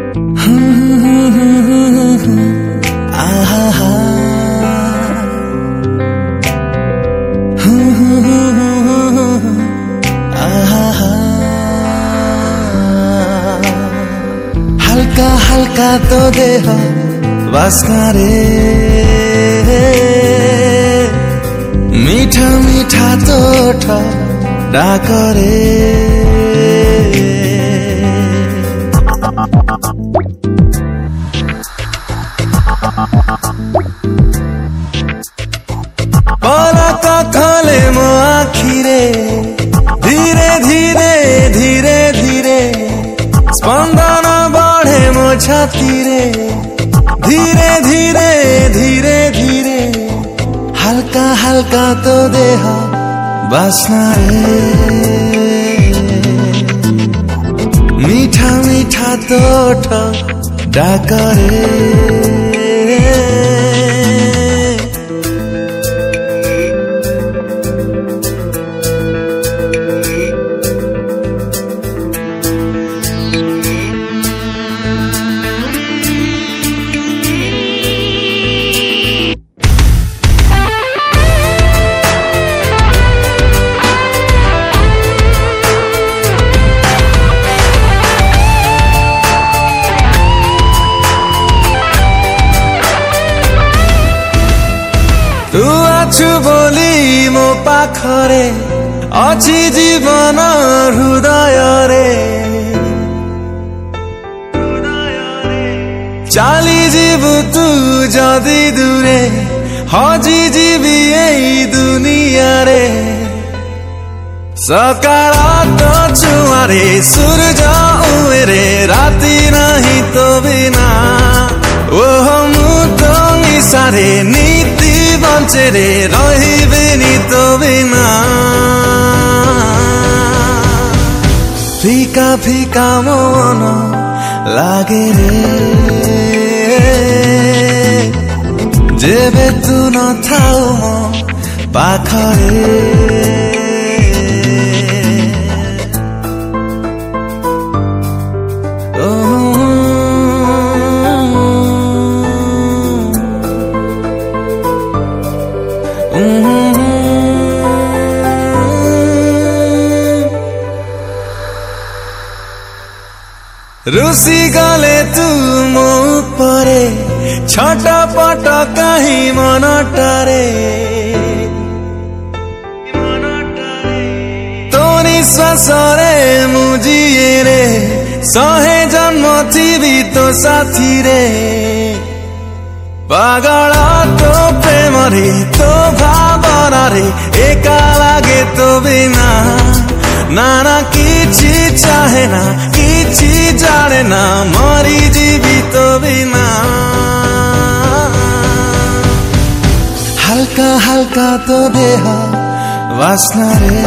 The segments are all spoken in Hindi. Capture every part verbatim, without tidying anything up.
आहा हल्का हल्का तो देह वासना रे, मीठा मीठा तो डाक रे। पलक खोले मो आखिरे, धीरे धीरे धीरे धीरे स्पंदन बढ़े मो छाती रे, धीरे धीरे धीरे धीरे हल्का हल्का तो देह वासना रे, मीठा मीठा तो डाक रे। तू आछु बोली मो पाखरे अछि जीवन हृदय रे, चाली जीवु तू जदि दूरे हजी जीवी एई दुनिया रे। सकाळ तो छुआरे सूरज उरे राति नहीं तो बिना, ओह मु तो निसारे नीति बंचे रे रहिबेनी तो बिना। फीका फीका मन लागे रे, जेबे तू न थाऊ मो पाखरे। रुसी गले तू मो परे छटपट कहीं मनटारे, तो निश्वास रे मुझिए रे सहे जन्म थी तो साथी रे। पागल तो प्रेम रे तो भावना रे एका लागे तो बिना, नाना किछि चाहे ना किछि जाने ना मरी जीवी तो बिना। हल्का हल्का तो देह वासना रे,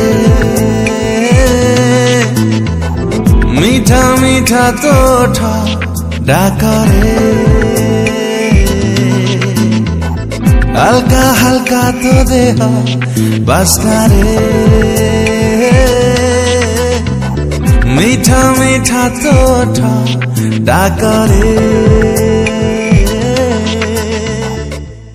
मीठा मीठा तो डाक रे। हल्का हल्का तो देह वासना रे, मीठा मीठा तो डाक रे।